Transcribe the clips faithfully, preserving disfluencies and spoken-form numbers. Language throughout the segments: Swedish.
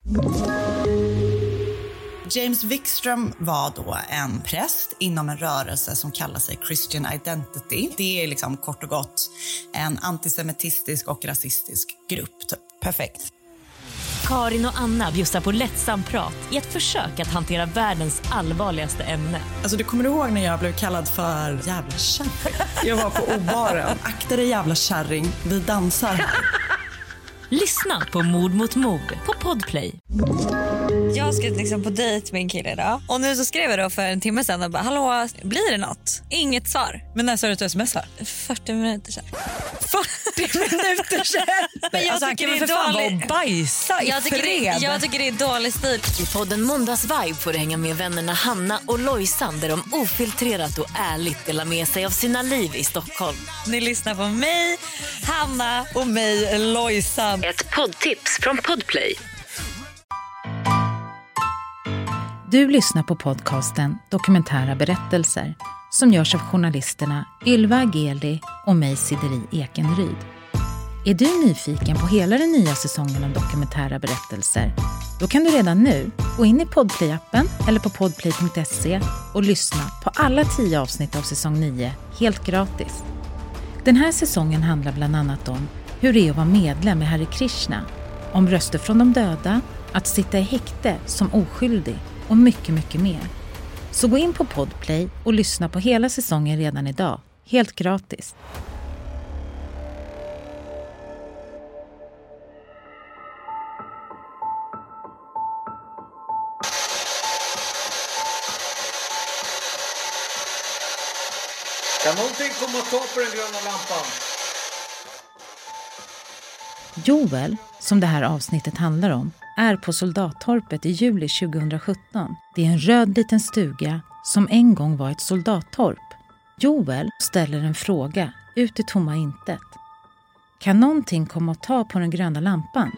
James Wikström var då en präst inom en rörelse som kallar sig Christian Identity. Det är liksom kort och gott en antisemitistisk och rasistisk grupp. Typ. Perfekt. Karin och Anna bjussar på lättsam prat i ett försök att hantera världens allvarligaste ämne. Alltså du kommer ihåg när jag blev kallad för jävla kärring? Jag var på O-baren. Akta dig jävla kärring, vi dansar här. Lyssna på Mord mot mord på Podplay. Jag ska liksom på dejt med en kille idag. Och nu så skrev jag då för en timme sedan och bara, hallå, blir det något? Inget svar. Men när sa du att du smsar? fyrtio minuter sedan. fyrtio minuter sedan? Men jag alltså, tycker han kan det är för fan dålig... vara bajsa i jag tycker, fred. det, jag tycker det är dålig stil. I podden Måndags Vibe får du hänga med vännerna Hanna och Lojsan där de ofiltrerat och ärligt delar med sig av sina liv i Stockholm. Ni lyssnar på mig, Hanna och mig, Lojsan. Ett poddtips från Podplay. Du lyssnar på podcasten Dokumentära berättelser som görs av journalisterna Ylva Ageli och mig Sideri Ekenryd. Är du nyfiken på hela den nya säsongen av Dokumentära berättelser? Då kan du redan nu gå in i Podplay-appen eller på podplay punkt se och lyssna på alla tio avsnitt av säsong nio helt gratis. Den här säsongen handlar bland annat om hur det är att vara medlem i Hare Krishna, om röster från de döda, att sitta i häkte som oskyldig och mycket, mycket mer. Så gå in på Podplay och lyssna på hela säsongen redan idag, helt gratis. Kan någonting komma och ta på den gröna lampan? Joel, som det här avsnittet handlar om, är på Soldattorpet i juli tjugohundrasjutton. Det är en röd liten stuga som en gång var ett soldattorp. Joel ställer en fråga ut i tomma intet. Kan någonting komma och ta på den gröna lampan?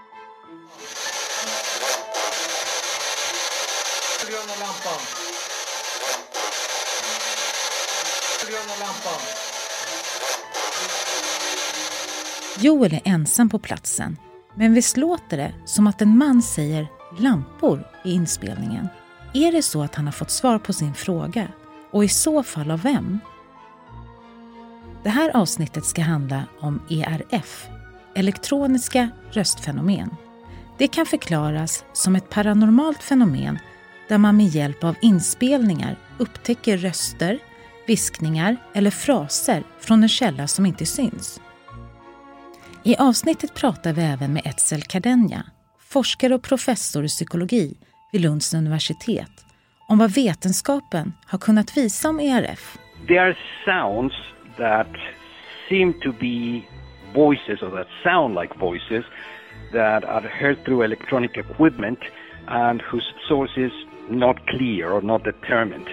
Gröna lampan. Gröna lampan. Joel är ensam på platsen, men visst låter det som att en man säger lampor i inspelningen. Är det så att han har fått svar på sin fråga? Och i så fall av vem? Det här avsnittet ska handla om E R F, elektroniska röstfenomen. Det kan förklaras som ett paranormalt fenomen där man med hjälp av inspelningar upptäcker röster, viskningar eller fraser från en källa som inte syns. I avsnittet pratar vi även med Etzel Cardenja, forskare och professor i psykologi vid Lunds universitet, om vad vetenskapen har kunnat visa om E R F. There are sounds that seem to be voices or that sound like voices that are heard through electronic equipment and whose source is not clear or not determined.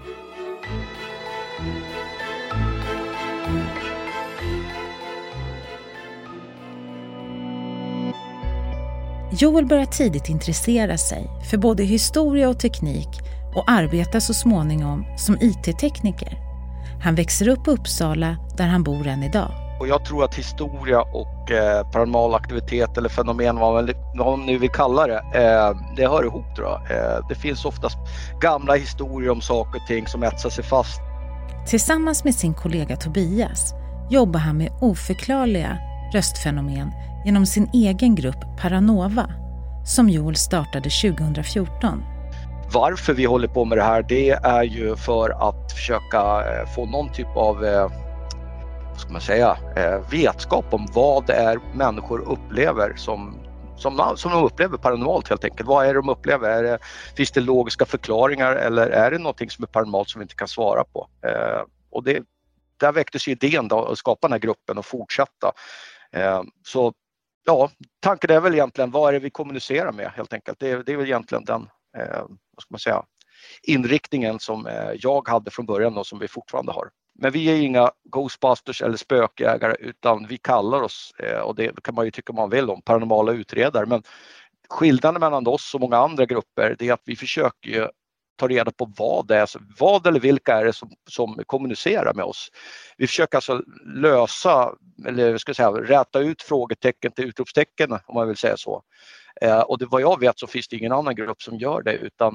Joel börjar tidigt intressera sig för både historia och teknik och arbetar så småningom som I T-tekniker. Han växer upp i Uppsala där han bor än idag. Och jag tror att historia och eh, paranormal aktivitet eller fenomen, vad man nu vill kalla det, eh, det hör ihop tror jag. Eh, det finns oftast gamla historier om saker och ting som etsar sig fast. Tillsammans med sin kollega Tobias jobbar han med oförklarliga röstfenomen genom sin egen grupp Paranova som Joel startade tjugohundrafjorton. Varför vi håller på med det här, det är ju för att försöka få någon typ av eh, vad ska man säga, eh, vetskap om vad det är människor upplever som, som, som de upplever paranormalt helt enkelt. Vad är det de upplever? Är det, finns det logiska förklaringar eller är det någonting som är paranormalt som vi inte kan svara på? Eh, och det, där väcktes ju idén då, att skapa den här gruppen och fortsätta. Eh, så ja, tanken är väl egentligen vad är det vi kommunicerar med helt enkelt. Det, det är väl egentligen den eh, vad ska man säga, inriktningen som eh, jag hade från början och som vi fortfarande har. Men vi är inga Ghostbusters eller spökjägare utan vi kallar oss, eh, och det kan man ju tycka man vill om, paranormala utredare. Men skillnaden mellan oss och många andra grupper det är att vi försöker ju ta reda på vad det är, vad eller vilka är det som, som kommunicerar med oss. Vi försöker alltså lösa, eller ska jag säga, räta ut frågetecken till utropstecken om man vill säga så. Eh, och det, vad jag vet så finns det ingen annan grupp som gör det, utan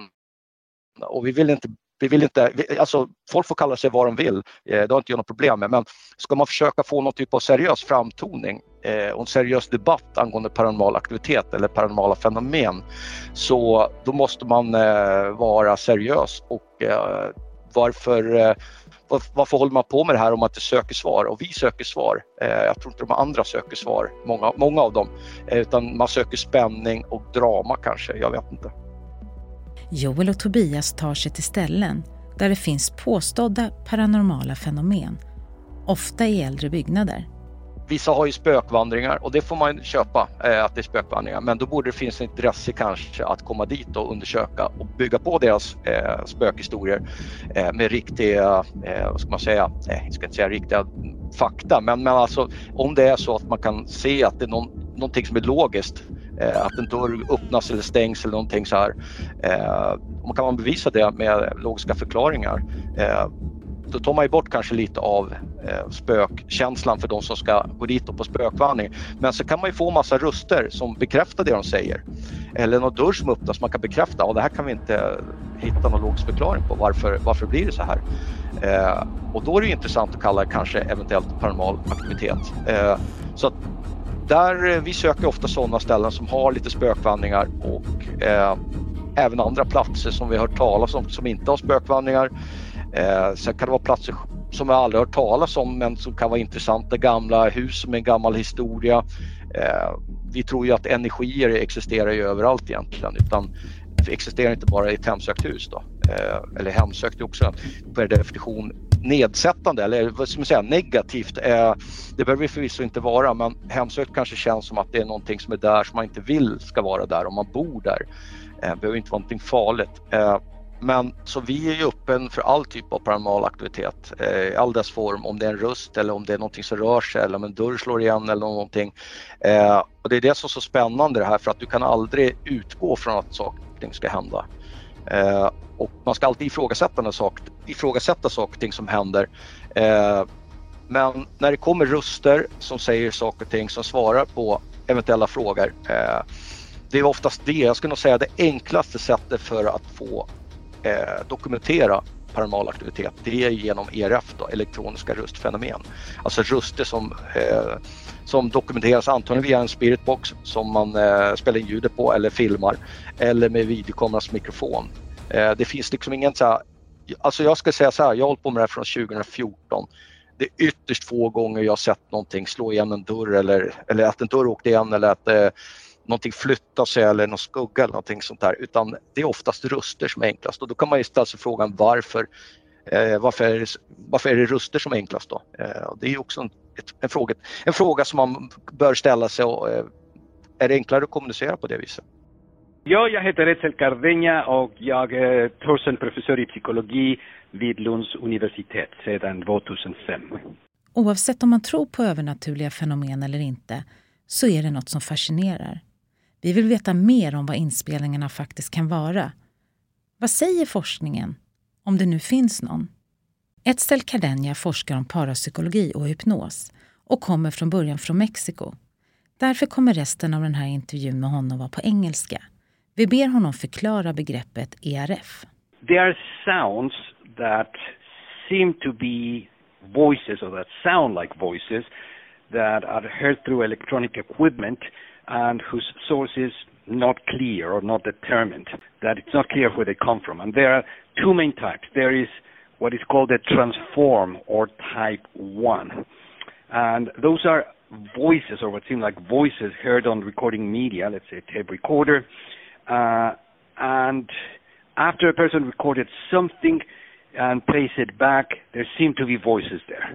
och vi vill inte Vi vill inte, alltså folk får kalla sig vad de vill, det har inte jag något problem med, men ska man försöka få någon typ av seriös framtoning eh, och en seriös debatt angående paranormal aktivitet eller paranormala fenomen, så då måste man eh, vara seriös. Och eh, varför, eh, var, varför håller man på med det här om man inte söker svar? Och vi söker svar, eh, jag tror inte de andra söker svar, många, många av dem, eh, utan man söker spänning och drama kanske, jag vet inte. Joel och Tobias tar sig till ställen där det finns påstådda paranormala fenomen, ofta i äldre byggnader. Vissa har ju spökvandringar och det får man köpa eh, att det är spökvandringar, men då borde det finnas ett intresse kanske att komma dit och undersöka och bygga på deras eh, spökhistorier eh, med riktiga, eh, vad ska man säga, eh, jag ska inte säga riktiga fakta, men, men alltså om det är så att man kan se att det är någon, någonting som är logiskt, eh, att en dörr öppnas eller stängs eller någonting så här, eh, man kan man bevisa det med logiska förklaringar, eh, då tar man ju bort kanske lite av eh, spökkänslan för de som ska gå dit och på spökvandring. Men så kan man ju få massa röster som bekräftar det de säger. Eller någon dörr som öppnas man kan bekräfta. Och det här kan vi inte hitta någon logisk förklaring på. Varför, varför blir det så här? Eh, och då är det intressant att kalla det kanske eventuellt paranormal aktivitet. Eh, så att där, vi söker ofta sådana ställen som har lite spökvandringar och eh, även andra platser som vi har hört talas om som inte har spökvandringar. Eh, sen kan det vara platser som jag aldrig hört talas om men som kan vara intressanta, gamla hus med en gammal historia. Eh, vi tror ju att energier existerar ju överallt egentligen, utan det existerar inte bara i ett hemsökt hus då. Eh, eller hemsökt är också per definition nedsättande eller vad ska man säga, negativt. Eh, det behöver förvisso inte vara, men hemsökt kanske känns som att det är någonting som är där som man inte vill ska vara där om man bor där. Eh, det behöver inte vara någonting farligt. Eh, Men så vi är ju öppen för all typ av paranormal aktivitet, eh, all dess form, om det är en röst eller om det är någonting som rör sig eller om en dörr slår igen eller någonting. Eh, och det är det som är så spännande det här, för att du kan aldrig utgå från att saker och ting ska hända. Eh, och man ska alltid ifrågasätta, sak, ifrågasätta saker och ting som händer. Eh, men när det kommer röster som säger saker och ting som svarar på eventuella frågor, eh, det är oftast det, jag skulle nog säga det enklaste sättet för att få Eh, dokumentera paranormal aktivitet, det är genom E R F då, elektroniska röstfenomen. Alltså röster som, eh, som dokumenteras antagligen via en spiritbox som man eh, spelar in ljudet på eller filmar, eller med videokamerans mikrofon. Eh, det finns liksom ingen så här, alltså jag ska säga så här, jag har hållit på med det här från tjugo fjorton. Det är ytterst få gånger jag har sett någonting slå igen en dörr eller, eller att en dörr åkte igen eller att eh, någonting flyttar sig eller någon skugga eller någonting sånt där, utan det är oftast röster som är enklast, och då kan man ju ställa sig frågan varför eh, varför, är det, varför är det röster som är enklast då? Eh, och det är ju också en, ett, en, fråga, en fråga som man bör ställa sig, och eh, är det enklare att kommunicera på det viset? Ja, jag heter Etzel Cardeña och jag är Thorsen-professor i psykologi vid Lunds universitet sedan tvåtusenfem. Oavsett om man tror på övernaturliga fenomen eller inte, så är det något som fascinerar. Vi vill veta mer om vad inspelningarna faktiskt kan vara. Vad säger forskningen, om det nu finns någon? Etzel Cardeña forskar om parapsykologi och hypnos och kommer från början från Mexiko. Därför kommer resten av den här intervjun med honom vara på engelska. Vi ber honom förklara begreppet E R F. There are sounds that seem to be voices, or that sound like voices, that are heard through electronic equipment and whose source is not clear or not determined, that it's not clear where they come from. And there are two main types. There is what is called a transform, or type one. And those are voices, or what seem like voices heard on recording media, let's say a tape recorder. Uh, and after a person recorded something and plays it back, there seem to be voices there.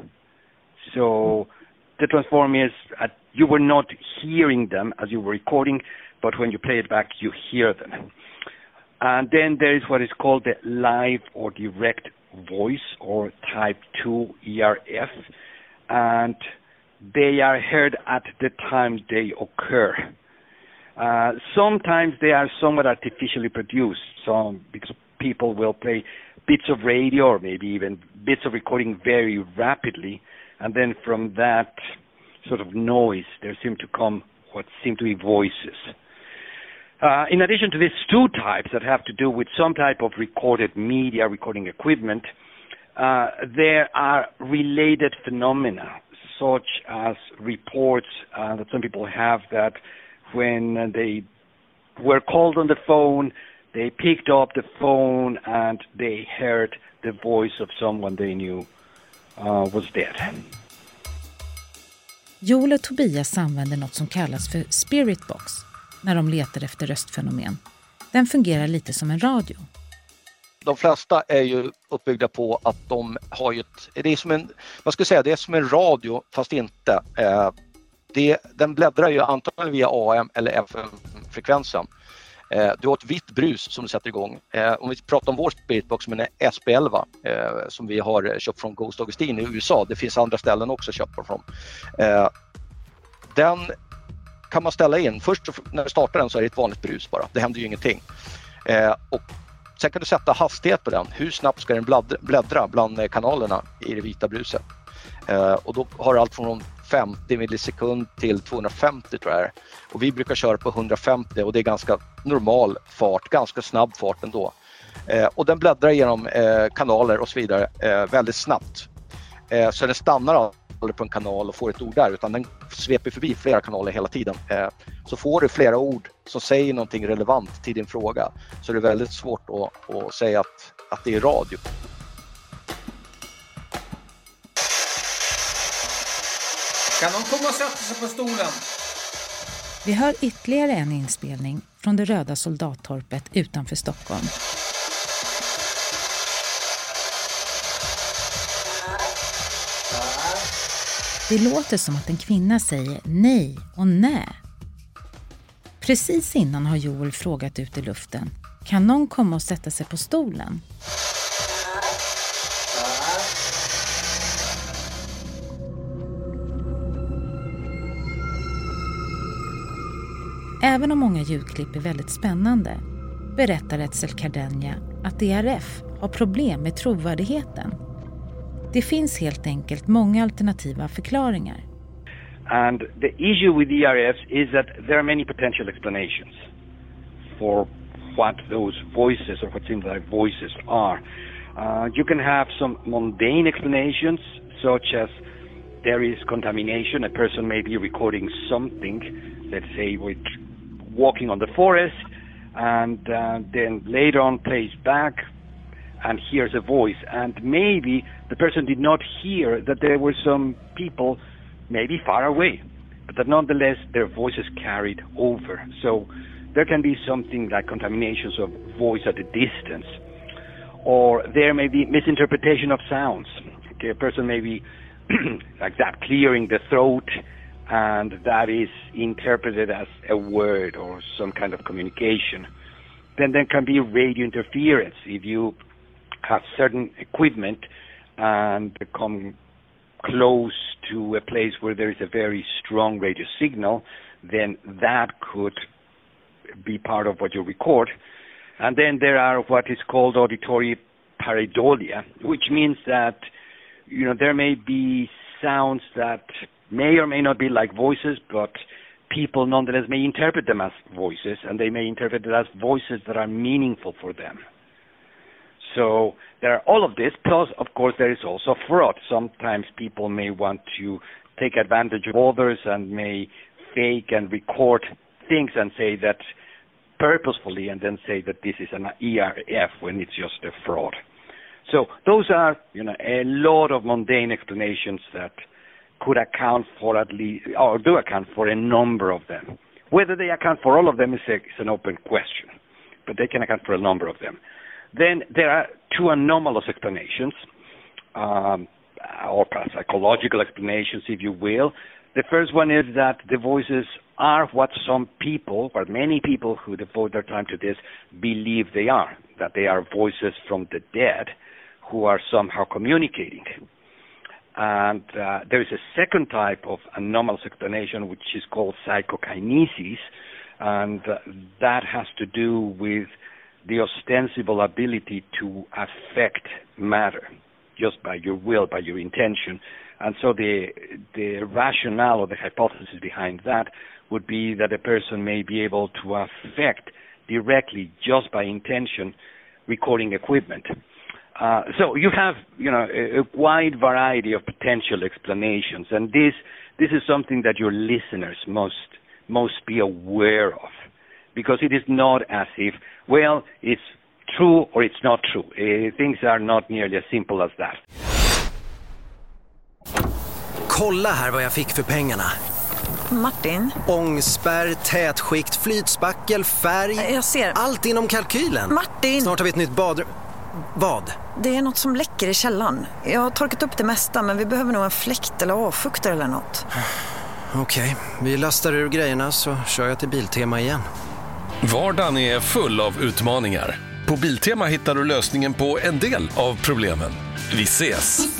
So the transform is, uh, you were not hearing them as you were recording, but when you play it back, you hear them. And then there is what is called the live or direct voice, or type two E R F, and they are heard at the time they occur. Uh, sometimes they are somewhat artificially produced, some because people will play bits of radio or maybe even bits of recording very rapidly, and then from that sort of noise there seem to come what seem to be voices. Uh, in addition to these two types that have to do with some type of recorded media, recording equipment, uh, there are related phenomena, such as reports uh, that some people have that when they were called on the phone, they picked up the phone and they heard the voice of someone they knew uh, was dead. Joel och Tobias använder något som kallas för Spirit Box när de letar efter röstfenomen. Den fungerar lite som en radio. De flesta är ju uppbyggda på att de har ju ett, det är som en, man skulle säga det är som en radio fast inte. Eh, det, den bläddrar ju antagligen via A M eller F M-frekvensen. Eh, du har ett vitt brus som du sätter igång. Eh, om vi pratar om vår Spiritbox som är S P elva eh, som vi har köpt från Ghost Augustine i U S A. Det finns andra ställen också att köpa från. Eh, den kan man ställa in. Först när du startar den så är det ett vanligt brus bara. Det händer ju ingenting. Eh, och sen kan du sätta hastighet på den. Hur snabbt ska den bläddra, bläddra bland kanalerna i det vita bruset. Eh, och då har du allt från femtio millisekund till tvåhundrafemtio tror jag. Och vi brukar köra på hundrafemtio och det är ganska normal fart, ganska snabb fart ändå. Eh, och den bläddrar genom eh, kanaler och så vidare eh, väldigt snabbt. Eh, så den stannar aldrig på en kanal och får ett ord där utan den sveper förbi flera kanaler hela tiden. Eh, så får du flera ord som säger någonting relevant till din fråga så det är väldigt svårt att, att säga att, att det är radio. Kan de komma och sätta sig på stolen? Vi hör ytterligare en inspelning från det röda soldattorpet utanför Stockholm. Det låter som att en kvinna säger nej och nej. Precis innan har Joel frågat ut i luften. Kan någon komma och sätta sig på stolen? Även om många ljudklipp är väldigt spännande berättar Etzel Cardenja att D R F har problem med trovärdigheten. Det finns helt enkelt många alternativa förklaringar. And the issue with D R F is that there are many potential explanations for what those voices or what seems like voices are. Uh, you can have some mundane explanations, such as there is contamination. A person may be recording something, let's say with walking on the forest, and uh, then later on plays back and hears a voice. And maybe the person did not hear that there were some people maybe far away, but that nonetheless their voices carried over. So there can be something like contaminations of voice at a distance. Or there may be misinterpretation of sounds. Okay, a person may be like that, clearing the throat, and that is interpreted as a word or some kind of communication. Then there can be radio interference. If you have certain equipment and come close to a place where there is a very strong radio signal, then that could be part of what you record. And then there are what is called auditory pareidolia, which means that, you know, there may be sounds that may or may not be like voices, but people nonetheless may interpret them as voices, and they may interpret it as voices that are meaningful for them. So there are all of this, plus, of course, there is also fraud. Sometimes people may want to take advantage of others and may fake and record things and say that purposefully, and then say that this is an E R F when it's just a fraud. So those are, you know, a lot of mundane explanations that could account for at least, or do account for a number of them. Whether they account for all of them is, a, is an open question, but they can account for a number of them. Then there are two anomalous explanations, um, or psychological explanations, if you will. The first one is that the voices are what some people, or many people who devote their time to this, believe they are, that they are voices from the dead who are somehow communicating. And uh, there is a second type of anomalous explanation, which is called psychokinesis, and uh, that has to do with the ostensible ability to affect matter just by your will, by your intention. And so the the rationale or the hypothesis behind that would be that a person may be able to affect directly just by intention recording equipment. Uh, so you have, you know, a, a wide variety of potential explanations, and this this is something that your listeners must must be aware of, because it is not as if, well, it's true or it's not true. Uh, things are not nearly as simple as that. Kolla här vad jag fick för pengarna. Martin? Ångspärr, tätskikt, flytspackel, färg. Jag ser. Allt inom kalkylen. Martin! Snart har vi ett nytt badrum. Vad? Det är något som läcker i källaren. Jag har torkat upp det mesta, men vi behöver nog en fläkt eller avfuktare eller något. Okej, okay. Vi lastar ur grejerna så kör jag till Biltema igen. Vardagen är full av utmaningar. På Biltema hittar du lösningen på en del av problemen. Vi ses!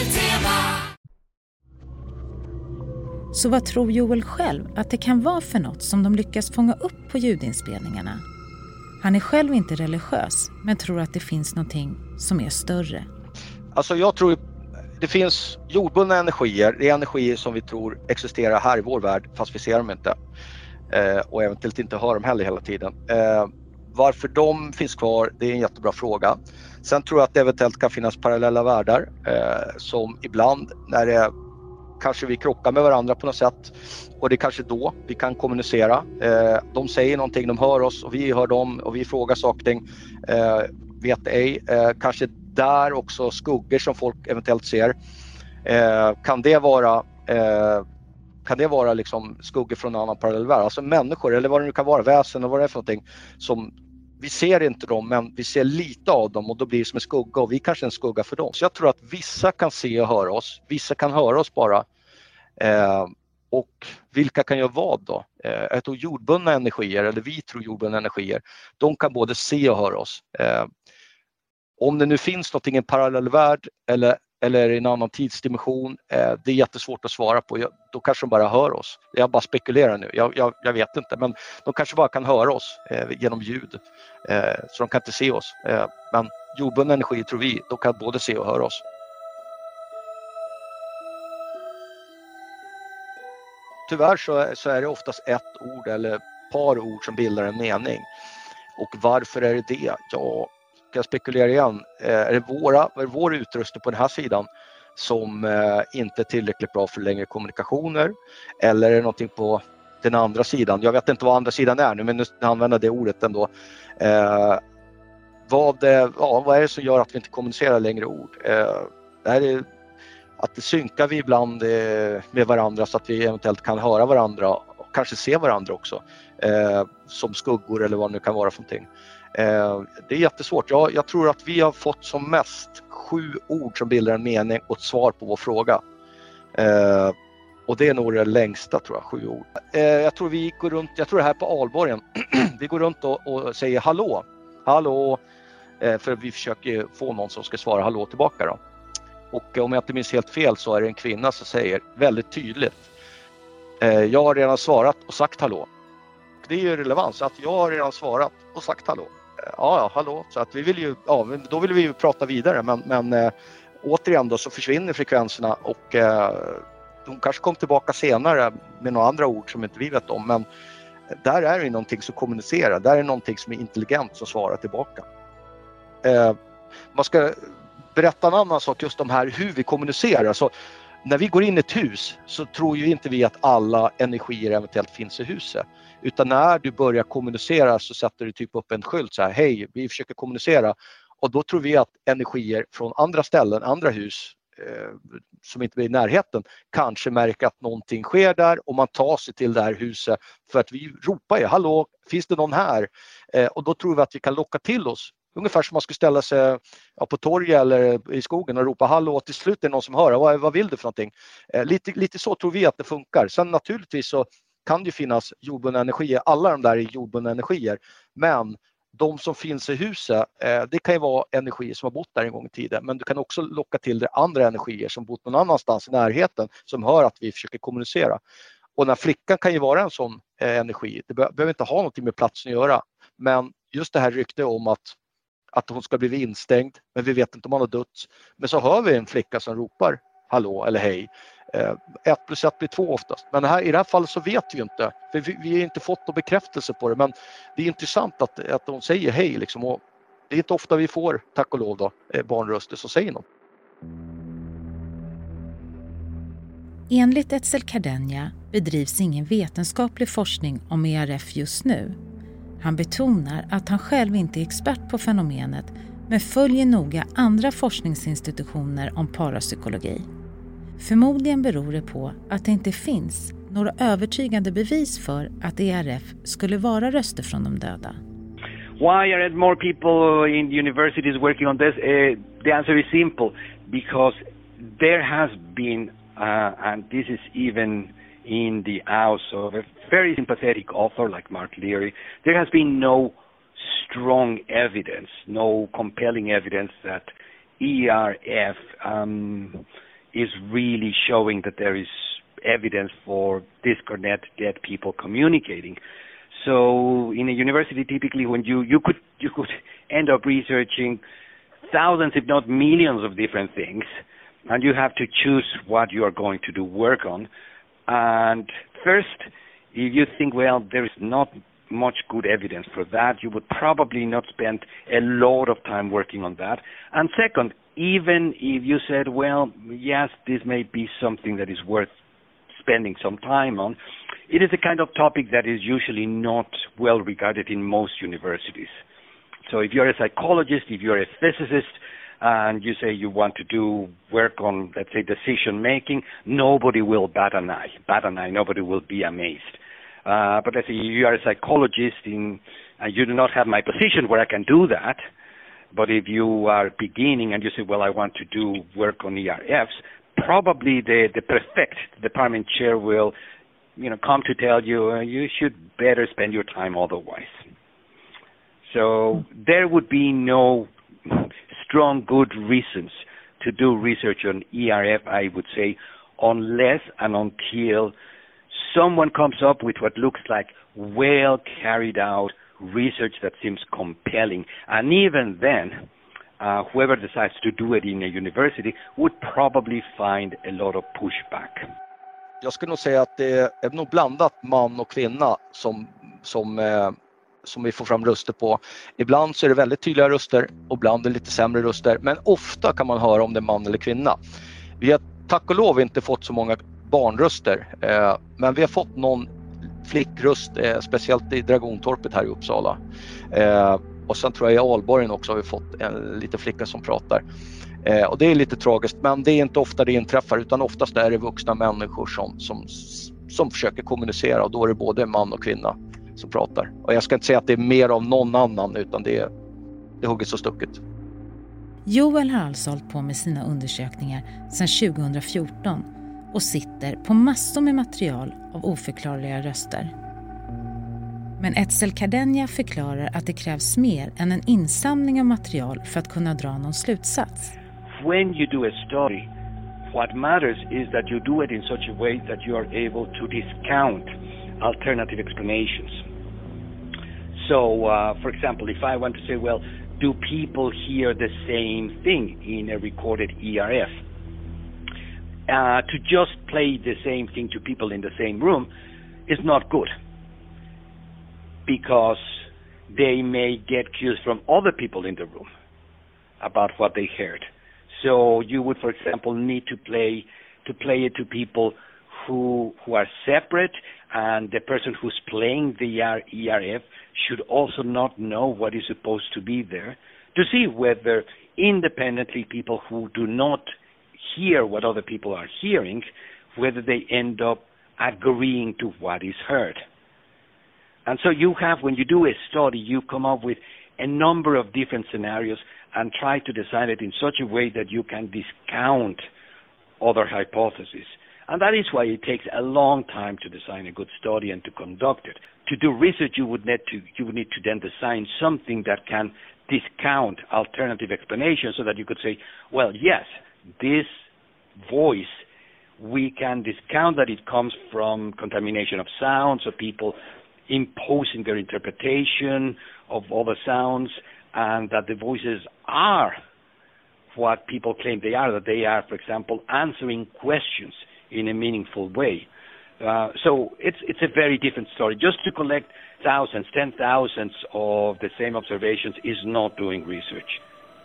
Så vad tror Joel själv att det kan vara för något som de lyckas fånga upp på ljudinspelningarna? Han är själv inte religiös, men tror att det finns någonting som är större. Alltså jag tror det finns jordbundna energier, det är energier som vi tror existerar här i vår värld, fast vi ser dem inte. Eh, och eventuellt inte hör dem heller hela tiden. Eh, varför de finns kvar, det är en jättebra fråga. Sen tror jag att det eventuellt kan finnas parallella världar eh, som ibland när det kanske vi krockar med varandra på något sätt, och det är kanske då vi kan kommunicera. Eh, de säger någonting, de hör oss och vi hör dem och vi frågar saker, eh, vet ej. Eh, kanske där också skuggor som folk eventuellt ser. Eh, kan det vara eh, kan det vara liksom skuggor från en annan parallell värld? Alltså människor eller vad det nu kan vara, väsen och vad det är för någonting som vi ser inte dem, men vi ser lite av dem och då blir det som en skugga och vi kanske är en skugga för dem. Så jag tror att vissa kan se och höra oss, vissa kan höra oss bara. Eh, och vilka kan göra vad då? Eh, jag tror jordbundna energier, eller vi tror jordbundna energier, de kan både se och höra oss. Eh, om det nu finns något i en parallell värld eller, eller i en annan tidsdimension, eh, det är jättesvårt att svara på. Jag, då kanske de bara hör oss. Jag bara spekulerar nu, jag, jag, jag vet inte. Men de kanske bara kan höra oss eh, genom ljud. Eh, så de kan inte se oss. Eh, men jordbundna energi tror vi, de kan både se och höra oss. Tyvärr så, så är det oftast ett ord eller ett par ord som bildar en mening. Och varför är det det? Ja, ska jag spekulera igen. Eh, är det våra, är det vår utrustning på den här sidan som eh, inte är tillräckligt bra för längre kommunikationer? Eller är det någonting på den andra sidan? Jag vet inte vad andra sidan är nu, men nu använder det ordet ändå. Eh, vad, det, ja, vad är det som gör att vi inte kommunicerar längre ord? Eh, är det att det synkar vi ibland eh, med varandra så att vi eventuellt kan höra varandra och kanske se varandra också. Eh, som skuggor eller vad det nu kan vara för någonting. Eh, det är jättesvårt. Jag, jag tror att vi har fått som mest sju ord som bildar en mening och ett svar på vår fråga. Eh, och det är nog det längsta, tror jag, sju ord. Eh, jag tror vi går runt, jag tror det här på Alborgen, vi går runt och, och säger hallå, hallå, eh, för vi försöker få någon som ska svara hallå tillbaka då. Och om jag inte minns helt fel så är det en kvinna som säger väldigt tydligt, eh, jag har redan svarat och sagt hallå. Det är ju relevans att jag har redan svarat och sagt hallå. Ja, ja, hallå. Så att vi vill ju, ja, då vill vi ju prata vidare. Men, men äh, återigen då så försvinner frekvenserna och äh, de kanske kommer tillbaka senare med några andra ord som inte vi vet om. Men där är det någonting som kommunicerar. Där är det någonting som är intelligent som svarar tillbaka. Äh, man ska berätta en annan sak just om här hur vi kommunicerar. Så när vi går in i ett hus så tror ju inte vi att alla energier eventuellt finns i huset. Utan när du börjar kommunicera så sätter du typ upp en skylt så här, hej, vi försöker kommunicera. Och då tror vi att energier från andra ställen, andra hus eh, som inte är i närheten kanske märker att någonting sker där och man tar sig till det här huset för att vi ropar ju, hallå, finns det någon här? Eh, och då tror vi att vi kan locka till oss. Ungefär som man skulle ställa sig ja, på torget eller i skogen och ropa hallå och till slut är det någon som hör, vad, vad vill du för någonting? Eh, lite, lite så tror vi att det funkar. Sen naturligtvis så kan det finnas jordbundna energier, alla de där är jordbundna energier, men de som finns i huset, eh, det kan ju vara energier som har bott där en gång i tiden, men du kan också locka till det andra energier som bott någon annanstans i närheten som hör att vi försöker kommunicera. Och när flickan kan ju vara en sån eh, energi, det be- behöver inte ha någonting med platsen att göra, men just det här rykte om att att hon ska bli instängd, men vi vet inte om hon har dött. Men så hör vi en flicka som ropar hallå eller hej. Ett plus ett blir två oftast. Men här, i det här fallet så vet vi ju inte. För vi, vi har inte fått någon bekräftelse på det. Men det är intressant att, att de säger hej. Liksom, och det är inte ofta vi får, tack och lov då, barnröster som säger något. Enligt Etzel Cardenha bedrivs ingen vetenskaplig forskning om E R F just nu. Han betonar att han själv inte är expert på fenomenet men följer noga andra forskningsinstitutioner om parapsykologi. Förmodligen beror det på att det inte finns några övertygande bevis för att E R F skulle vara röster från de döda. Why are more people in universities working on this? Uh, the answer is simple, because there has been, uh, and this is even in the house of a very sympathetic author like Mark Leary, there has been no strong evidence, no compelling evidence that E R F um, is really showing that there is evidence for disconnected dead people communicating. So in a university, typically, when you, you could you could end up researching thousands, if not millions, of different things, and you have to choose what you are going to do work on. And first, if you think, well, there is not much good evidence for that, you would probably not spend a lot of time working on that. And second, even if you said, well, yes, this may be something that is worth spending some time on, it is a kind of topic that is usually not well regarded in most universities. So if you're a psychologist, if you're a physicist, and you say you want to do work on, let's say, decision making, nobody will bat an eye. Bat an eye, nobody will be amazed. Uh, but let's say you are a psychologist in, and you do not have my position where I can do that. But if you are beginning and you say, well, I want to do work on E R Fs, probably the, the prefect, the department chair will, you know, come to tell you, uh, you should better spend your time otherwise. So there would be no strong good reasons to do research on E R F, I would say, unless and until someone comes up with what looks like well carried out research that seems compelling. And even then, uh, whoever decides to do it in a university would probably find a lot of pushback. Jag skulle nog säga att det är nog blandat man och kvinna som, som, eh, som vi får fram röster på. Ibland så är det väldigt tydliga röster och ibland är det lite sämre röster. Men ofta kan man höra om det är man eller kvinna. Vi har tack och lov inte fått så många barnröster. Eh, men vi har fått någon flickröst, eh, speciellt i Dragontorpet här i Uppsala. Eh, och sen tror jag i Alborgen också har vi fått en liten flicka som pratar. Eh, och det är lite tragiskt, men det är inte ofta det inträffar, utan oftast är det vuxna människor som, som, som försöker kommunicera, och då är det både man och kvinna som pratar. Och jag ska inte säga att det är mer av någon annan, utan det är, det är hugget så stucket. Joel har alltså hållit på med sina undersökningar sedan tjugo fjorton och sitter på massor med material av oförklarliga röster. Men Etzel Cardenha förklarar att det krävs mer än en insamling av material för att kunna dra någon slutsats. When you do a study, what matters is that you do it in such a way that you are able to discount alternative explanations. So, uh, for example, if I want to say, well, do people hear the same thing in a recorded E R F? Uh, to just play the same thing to people in the same room is not good, because they may get cues from other people in the room about what they heard. So you would, for example, need to play to play it to people who who are separate, and the person who's playing the E R F should also not know what is supposed to be there, to see whether independently people who do not hear what other people are hearing, whether they end up agreeing to what is heard. And so you have, when you do a study, you come up with a number of different scenarios and try to design it in such a way that you can discount other hypotheses. And that is why it takes a long time to design a good study and to conduct it. To do research, you would need to, you would need to then design something that can discount alternative explanations, so that you could say, well, yes, this voice, we can discount that it comes from contamination of sound, so people imposing their interpretation of other sounds, and that the voices are what people claim they are, that they are, for example, answering questions in a meaningful way. Uh, so it's it's a very different story. Just to collect thousands, ten thousands of the same observations is not doing research.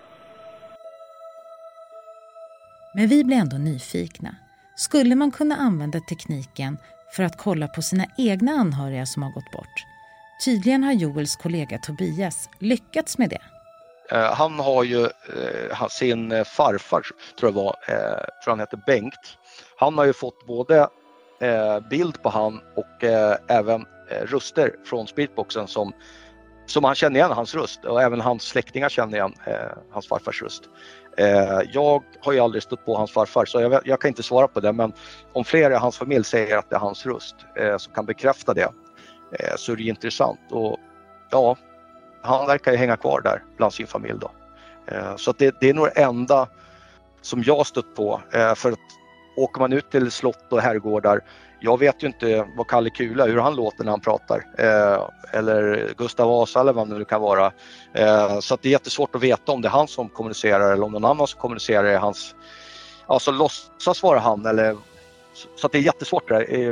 Men vi blir ändå nyfikna. Skulle man kunna använda tekniken för att kolla på sina egna anhöriga som har gått bort? Tydligen har Joels kollega Tobias lyckats med det. Uh, han har ju uh, sin uh, farfar, tror jag var, uh, tror han heter Bengt. Han har ju fått både uh, bild på han och uh, även uh, röster från spiritboxen som, som han känner igen hans röst. Och även hans släktingar känner igen uh, hans farfars röst. Uh, jag har ju aldrig stött på hans farfar, så jag, jag kan inte svara på det. Men om flera i hans familj säger att det är hans röst uh, som kan bekräfta det, uh, så är det intressant. Och ja... Han verkar ju hänga kvar där bland sin familj då. Eh, så att det, det är nog det enda som jag stött på. Eh, för att åker man ut till slott och herrgårdar, jag vet ju inte vad Kalle Kula, hur han låter när han pratar. Eh, eller Gustav Vasa eller vad det nu kan vara. Eh, så att det är jättesvårt att veta om det är han som kommunicerar eller om någon annan som kommunicerar är hans. Alltså låtsas vara han eller. Så att det är jättesvårt det där. Eh,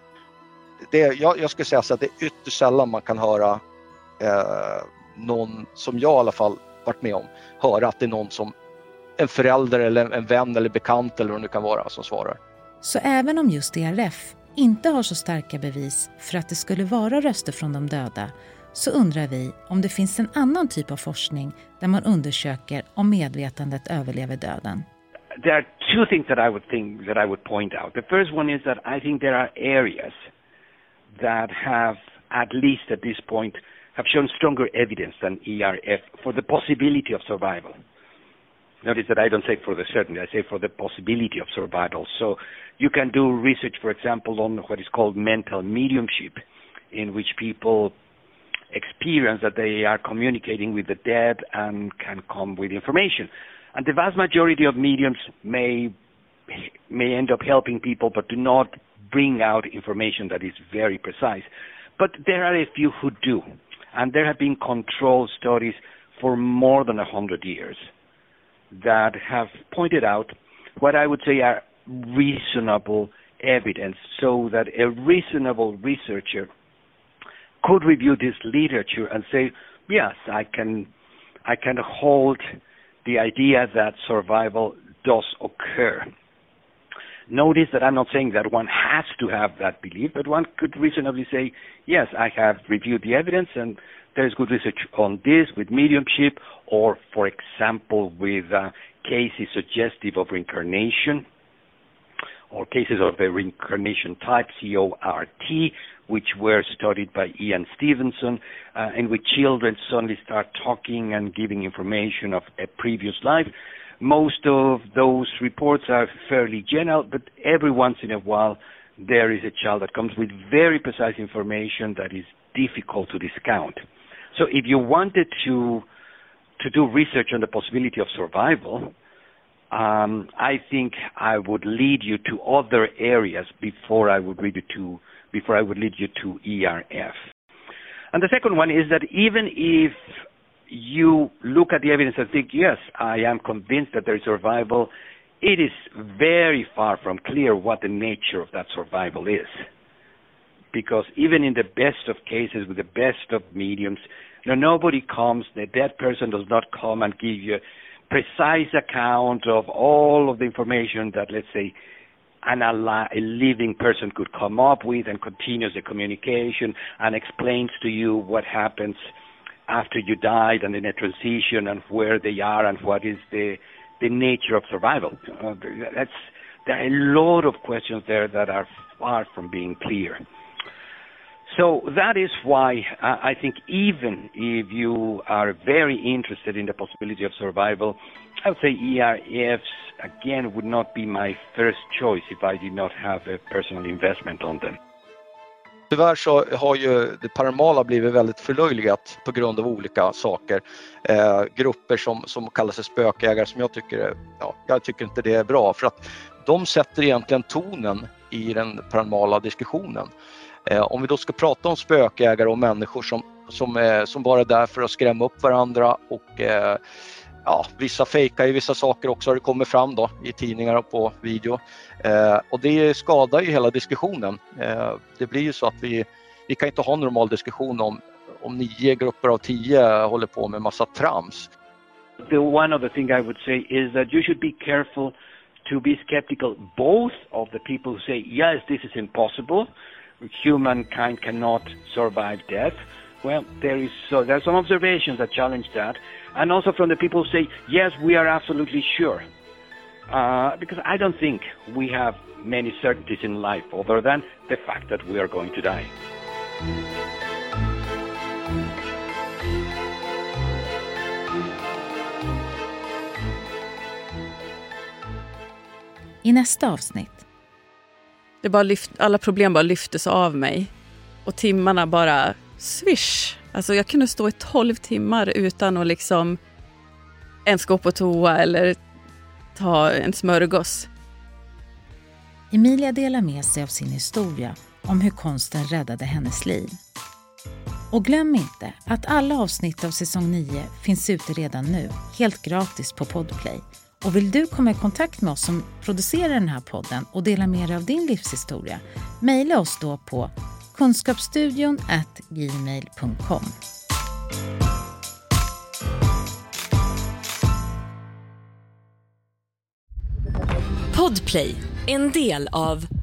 det, jag, jag skulle säga så att det är ytterst sällan man kan höra Eh, någon som jag i alla fall varit med om höra att det är någon som en förälder eller en vän eller bekant eller vad det kan vara som svarar. Så även om just D R F inte har så starka bevis för att det skulle vara röster från de döda, så undrar vi om det finns en annan typ av forskning där man undersöker om medvetandet överlever döden. There are two things that I would think that I would point out. The first one is that I think there are areas that have, at least at this point, have shown stronger evidence than E R F for the possibility of survival. Notice that I don't say for the certainty, I say for the possibility of survival. So you can do research, for example, on what is called mental mediumship, in which people experience that they are communicating with the dead and can come with information. And the vast majority of mediums may may end up helping people, but do not bring out information that is very precise. But there are a few who do. And there have been control studies for more than a hundred years that have pointed out what I would say are reasonable evidence, so that a reasonable researcher could review this literature and say, yes, I can, I can hold the idea that survival does occur. Notice that I'm not saying that one has to have that belief, but one could reasonably say, yes, I have reviewed the evidence and there's good research on this with mediumship, or, for example, with uh, cases suggestive of reincarnation, or cases of the reincarnation type, C O R T, which were studied by Ian Stevenson, uh, in which children suddenly start talking and giving information of a previous life. Most of those reports are fairly general, but every once in a while there is a child that comes with very precise information that is difficult to discount. So if you wanted to to do research on the possibility of survival, um, I think I would lead you to other areas before I would lead you to before I would lead you to E R F. And the second one is that even if you look at the evidence and think, yes, I am convinced that there is survival, it is very far from clear what the nature of that survival is. Because even in the best of cases, with the best of mediums, you know, nobody comes, the dead person does not come and give you a precise account of all of the information that, let's say, an ali- a living person could come up with, and continues the communication and explains to you what happens after you died and in a transition and where they are and what is the the nature of survival. Uh, that's, there are a lot of questions there that are far from being clear. So that is why uh, I think even if you are very interested in the possibility of survival, I would say E R Fs, again, would not be my first choice if I did not have a personal investment on them. Tyvärr så har ju det paranormala blivit väldigt förlöjligat på grund av olika saker. Eh, grupper som, som kallar sig spökägare, som jag tycker, ja, jag tycker inte det är bra, för att de sätter egentligen tonen i den paranormala diskussionen. Eh, om vi då ska prata om spökägare och människor som, som, eh, som bara är där för att skrämma upp varandra och eh, ja, vissa fejkar i vissa saker också har det kommit fram då i tidningar och på video. Eh, och det skadar ju hela diskussionen. Eh, det blir ju så att vi, vi kan inte ha en normal diskussion om, om nio grupper av tio håller på med massa trams. The one other thing I would say is that you should be careful to be skeptical both of the people who say, yes, this is impossible, humankind cannot survive death. Well, there is so there are some observations that challenge that, and also from the people who say, yes, we are absolutely sure. Uh, because I don't think we have many certainties in life other than the fact that we are going to die. I nästa avsnitt. Det bara lyft, alla problem bara lyftes av mig. Och timmarna bara swish. Alltså jag kunde stå i tolv timmar utan att liksom ens gå på toa eller ta en smörgås. Emilia delar med sig av sin historia om hur konsten räddade hennes liv. Och glöm inte att alla avsnitt av säsong nio finns ute redan nu, helt gratis på Podplay. Och vill du komma i kontakt med oss som producerar den här podden och dela med dig av din livshistoria, mejla oss då på kunskapsstudion at gmail punkt com. Podplay, en del av